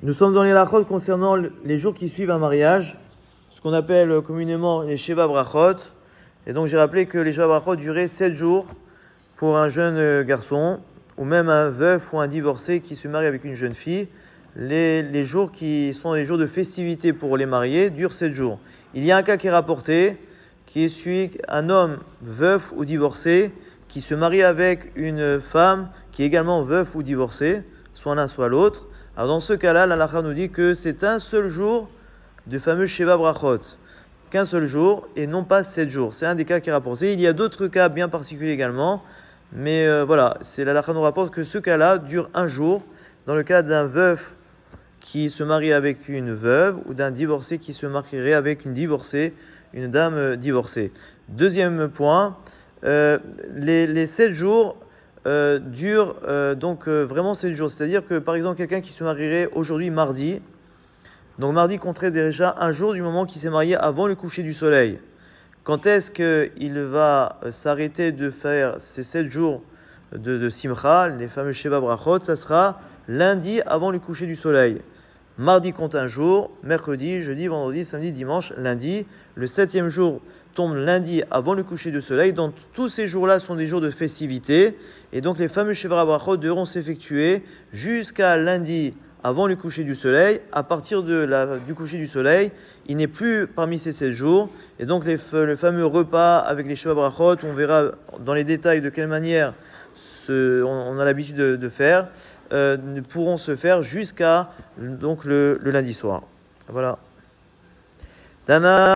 Nous sommes dans les halachot concernant les jours qui suivent un mariage, ce qu'on appelle communément les Sheva Brachot. Et donc j'ai rappelé que les Sheva Brachot duraient 7 jours pour un jeune garçon, ou même un veuf ou un divorcé qui se marie avec une jeune fille. Les jours qui sont les jours de festivité pour les mariés durent 7 jours. Il y a un cas qui est rapporté, qui est celui d'un homme veuf ou divorcé qui se marie avec une femme qui est également veuf ou divorcée, soit l'un soit l'autre. Alors dans ce cas-là, la halakha nous dit que c'est un seul jour du fameux Sheva Brachot, qu'un seul jour et non pas 7 jours. C'est un des cas qui est rapporté. Il y a d'autres cas bien particuliers également, mais voilà, c'est la halakha nous rapporte que ce cas-là dure un jour. Dans le cas d'un veuf qui se marie avec une veuve ou d'un divorcé qui se marierait avec une divorcée, une dame divorcée. Deuxième point, les 7 jours durent donc vraiment 7 jours. C'est-à-dire que par exemple quelqu'un qui se marierait aujourd'hui mardi, donc mardi compterait déjà un jour du moment qu'il s'est marié avant le coucher du soleil. Quand est-ce qu'il va s'arrêter de faire ces 7 jours de Simcha, les fameux Sheva Brachot? Ça sera lundi avant le coucher du soleil. Mardi compte un jour, mercredi, jeudi, vendredi, samedi, dimanche, lundi. Le 7e jour tombe lundi avant le coucher du soleil. Donc tous ces jours-là sont des jours de festivité. Et donc les fameux Sheva Brachot devront s'effectuer jusqu'à lundi avant le coucher du soleil. À partir du coucher du soleil, il n'est plus parmi ces 7 jours. Et donc le fameux repas avec les Sheva Brachot, on verra dans les détails de quelle manière on a l'habitude de faire, ne pourront se faire jusqu'à donc le lundi soir. Voilà. Dana.